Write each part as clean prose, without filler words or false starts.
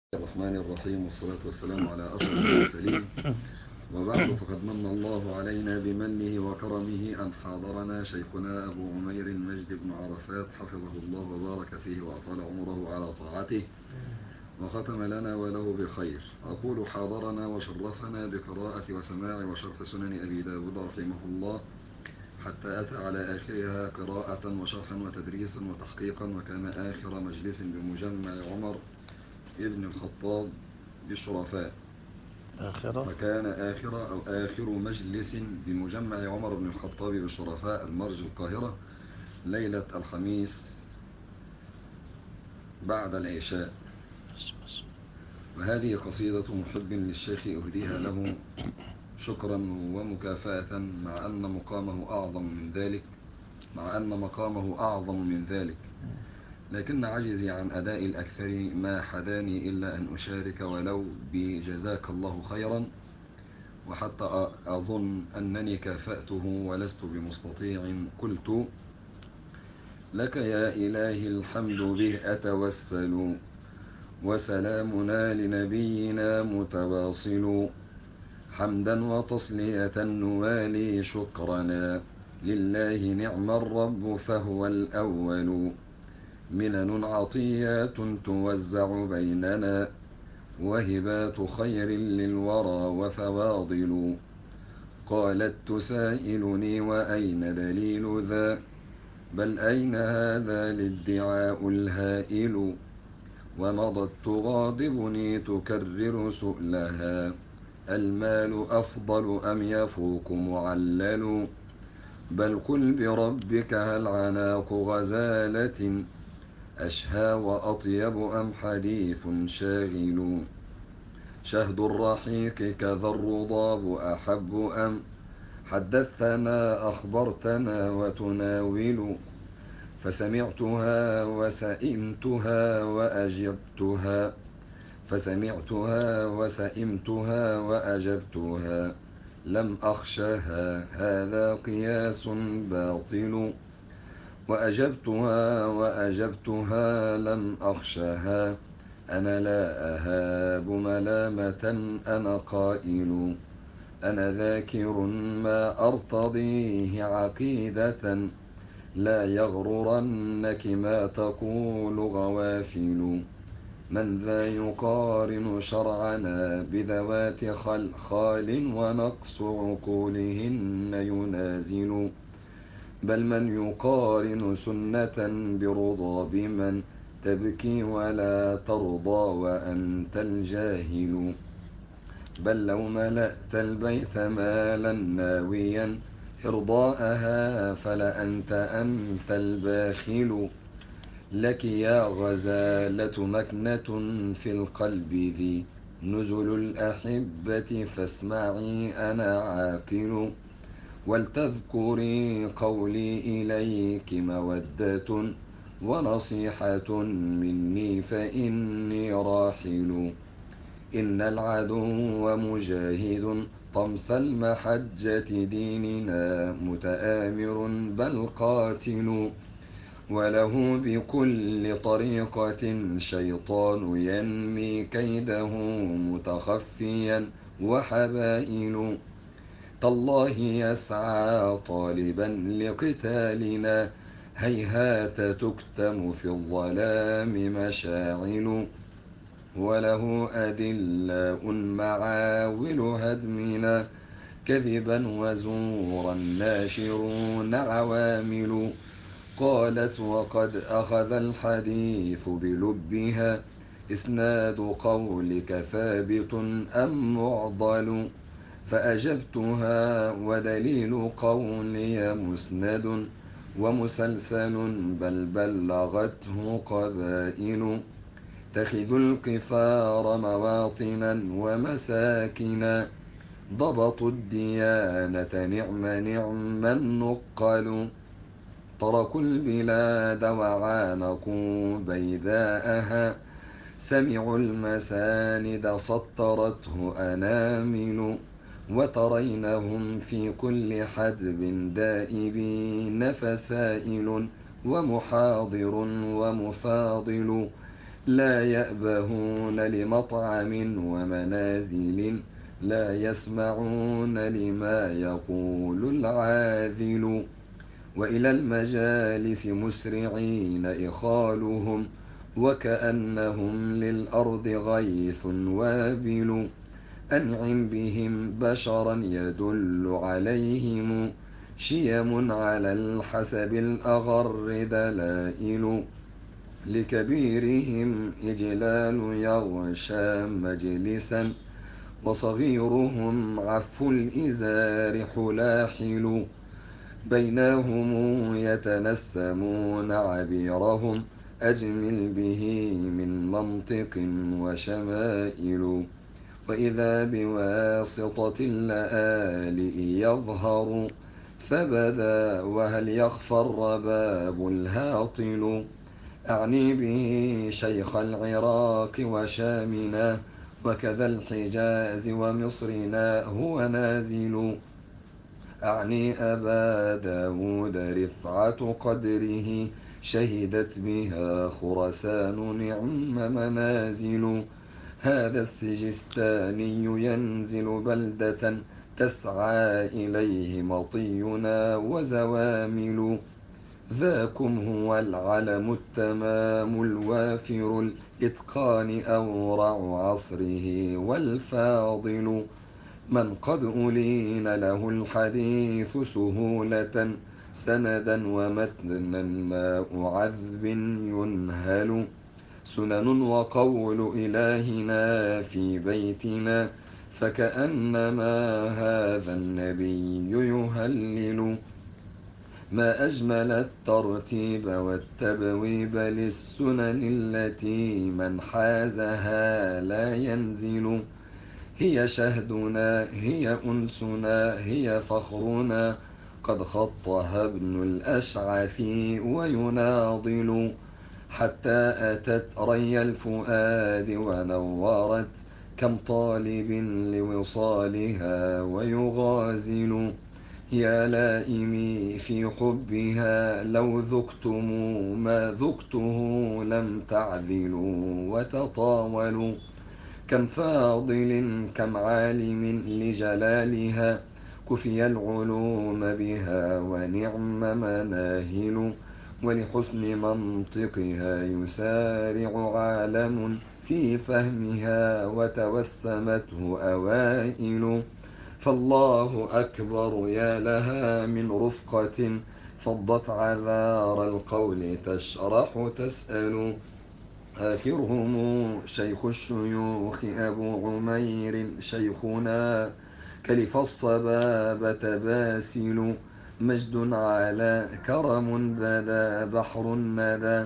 الرحمن الرحيم، والصلاة والسلام على أشرف المرسلين. وبعد، فقد من الله علينا بمنه وكرمه أن حاضرنا شيخنا أبو عمير المجد بن عرفات حفظه الله وبارك فيه وأطال عمره على طاعته، وختم لنا وله بخير. أقول حاضرنا وشرفنا بقراءة وسماع وشرح سنن أبي داود رحمه الله، حتى أتى على آخرها قراءة وشرحا وتدريسا وتحقيقا، وكان آخر مجلس بمجمع عمر ابن الخطاب بالشرفاء. وكان آخر مجلس بمجمع عمر بن الخطاب بالشرفاء المرج القاهرة ليلة الخميس بعد العشاء. وهذه قصيدة محب للشيخ أهديها له شكرا ومكافأة، مع أن مقامه أعظم من ذلك، لكن عجزي عن أداء الأكثر ما حداني إلا أن أشارك ولو بجزاك الله خيرا، وحتى أظن أنني كافأته ولست بمستطيع. قلت لك يا إلهي الحمد به أتوسل، وسلامنا لنبينا متواصل، حمدا وتصلية نوالي شكرنا، لله نعم الرب فهو الأول، منن عطيات توزع بيننا، وهبات خير للورى وفواضل. قالت تسائلني وأين دليل ذا، بل أين هذا الادعاء الهائل، ومضت تغاضبني تكرر سؤلها، المال أفضل أم يفوق معلل، بل قل بربك هل عناق غزالة، أشهى وأطيب أم حديث شاغل، شهد الرحيق كذا الرضاب أحب أم حدثنا أخبرتنا وتناول، فسمعتها وسئمتها وأجبتها، لم أخشها هذا قياس باطل، وأجبتها لم أخشها، أنا لا أهاب ملامة، أنا قائل، أنا ذاكر ما أرتضيه عقيدة، لا يغررنك ما تقول غوافل، من ذا يقارن شرعنا بذوات خال ونقص عقولهن ينازل، بل من يقارن سنة برضا بمن تبكي ولا ترضى وأنت الجاهل، بل لو ملأت البيت مالا ناويا إرضاءها فلأنت الباخل، لك يا غزالة مكنة في القلب ذي نزل الأحبة، فاسمعي أنا عاقل، ولتذكري قولي إليك مودة ونصيحة مني فإني راحل، إن العدو مجاهد طمس المحجة ديننا متآمر بل قاتل، وله بكل طريقة شيطان ينمي كيده متخفيا وحبائل، تالله يسعى طالبا لقتالنا، هيهات تكتم في الظلام مشاعل، وله أدلاء معاول هدمنا، كذبا وزورا ناشرون عوامل. قالت وقد أخذ الحديث بلبها، إسناد قولك ثابت أم معضل، فأجبتها ودليل قولي مسند ومسلسل، بل بلغته قبائل، اتخذوا القفار مواطنا ومساكنا، ضبطوا الديانة نعم النقل، تركوا البلاد وعانقوا بيذاءها، سمعوا المساند سطرته أنامل، وترينهم في كل حدب دائبين فسائل، ومحاضر ومفاضل، لا يأبهون لمطعم ومنازل، لا يسمعون لما يقول العاذل. وإلى المجالس مسرعين إخالهم، وكأنهم للأرض غيث وابل. أنعم بهم بشرا يدل عليهم، شيم على الحسب الأغر دلائل. لكبيرهم إجلال يغشى مجلسا، وصغيرهم عف الإزار حلاحل. بينهم يتنسمون عبيرهم، أجمل به من منطق وشمائل. وإذا بواسطة اللآلئ يظهر، فبدا وهل يخفى الرباب الهاطل. أعني به شيخ العراق وشامنا، وكذا الحجاز ومصرنا هو نازل. أعني أبا داود رفعة قدره، شهدت بها خرسان نعم منازل. هذا السجستاني ينزل بلدة، تسعى إليه مطينا وزوامل. ذاكم هو العلم التمام الوافر الإتقان أورع عصره والفاضل. من قد ألين له الحديث سهولة، سندا ومتنا ماء عذب ينهل. سنن وقول إلهنا في بيتنا، فكأنما هذا النبي يهلل. ما أجمل الترتيب والتبويب للسنن التي من حازها لا ينزل. هي شهدنا، هي أنسنا، هي فخرنا، قد خطها ابن الأشعث ويناضل. حتى أتت ري الفؤاد ونورت، كم طالب لوصالها ويغازل. يا لائمي في حبها لو ذقتم ما ذقته لم تعذلوا وتطاولوا. كم فاضل كم عالم لجلالها، كفي العلوم بها ونعم مناهل. ولحسن منطقها يسارع عالم في فهمها، وتوسمته أوائل. فالله أكبر يا لها من رفقة، فضت عذار القول تشرح تسأل. آخرهم شيخ الشيوخ أبو عمير شيخنا، كلف الصبابة باسل. مجد على كرم بدا بحر الندى،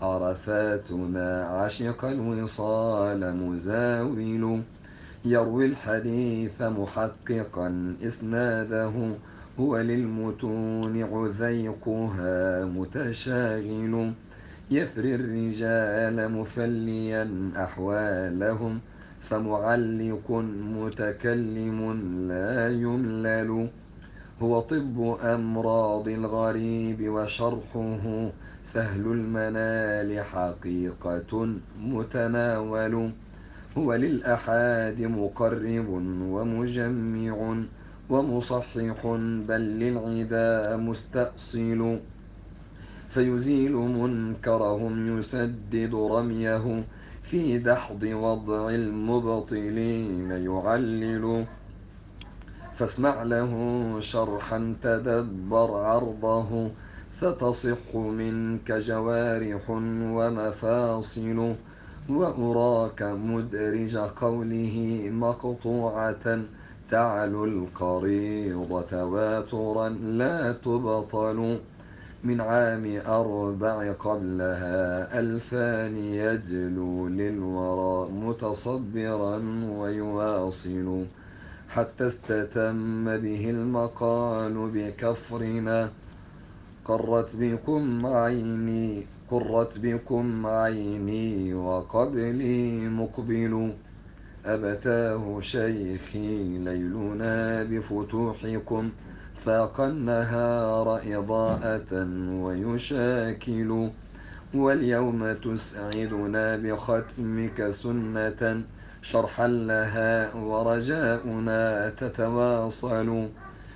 عرفاتنا عشق الوصال مزاول. يروي الحديث محققا إسناده، هو للمتون عذيقها متشاغل. يفري الرجال مفليا أحوالهم، فمعلق متكلم لا يملل. هو طب أمراض الغريب وشرحه، سهل المنال حقيقة متناول. هو للأحاد مقرب ومجمع، ومصحح بل للعدا مستأصل. فيزيل منكرهم يسدد رميه، في دحض وضع المبطلين يعلل. فاسمع له شرحا تدبر عرضه، ستصح منك جوارح ومفاصل. وأراك مدرج قوله مقطوعة، تعلو القريض تواترا لا تبطل. من عام 4 قبلها 2000 يجلو للورى متصبرا ويواصل. حتى استتم به المقال بكفرنا، قرت بكم عيني وقبلي مقبل. أبتاه شيخي ليلنا بفتوحكم، فاق النهار إضاءة ويشاكل. واليوم تسعدنا بختمك سنة شرحا لها ورجاؤنا تتواصل.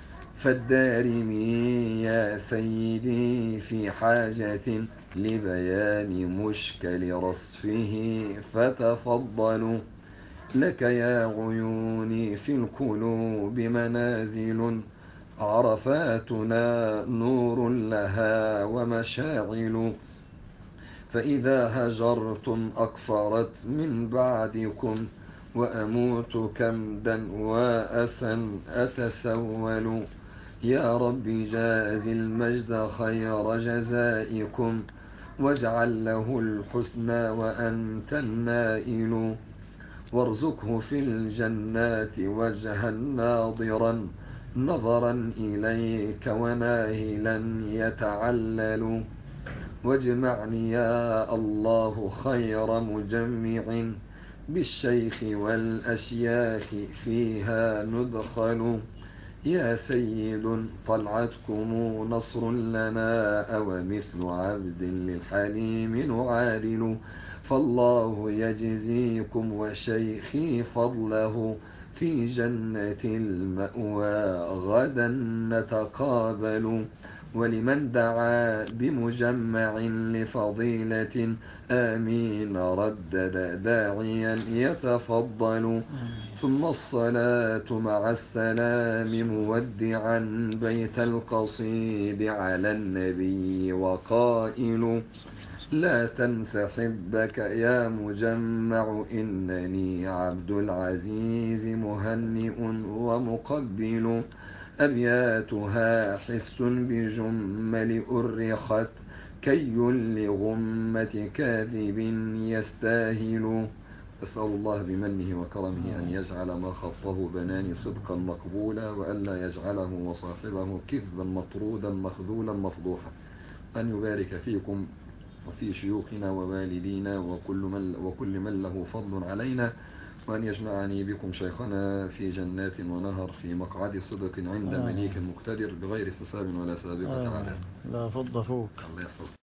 فالدارمي يا سيدي في حاجة لبيان مشكل رصفه فتفضلوا. لك يا عيوني في القلوب منازل عرفاتنا نور لها ومشاعل. فإذا هجرتم أكفرت من بعدكم وأموت كمدا وأسا أتسول. يا رب جاز المجد خير جزائكم واجعل له الحسنى وأنت النائل. وارزقه في الجنات وجها ناظرا نظرا إليك وناهلا يتعلل. واجمعني يا الله خير مجمع بالشيخ والأشياخ فيها ندخل. يا سيد طلعتكم نصر لنا أو مثل عبد للحليم نعادل. فالله يجزيكم وشيخي فضله في جنة المأوى غدا نتقابل. ولمن دعا بمجمع لفضيلة آمين ردد داعيا يتفضل. ثم الصلاة مع السلام مودعا بيت القصيد على النبي وقائل. لا تنس حبك يا مجمع إنني عبد العزيز مهنئ ومقبل. أبياتها حس بجمل أرخت كي لغمة كاذب يستاهل. أسأل الله بمنه وكرمه أن يجعل ما خطه بناني صدقا مقبولا وألا يجعله وصاحبه كذبا مطرودا مخذولا مفضوحا. أن يبارك فيكم وفي شيوخنا ووالدينا وكل من له فضل علينا، وأن يجمعني بكم شيخنا في جنات ونهر في مقعد صدق عند مليك مقتدر بغير حساب ولا سابقة عدد. لا فض فوق. الله يحفظك.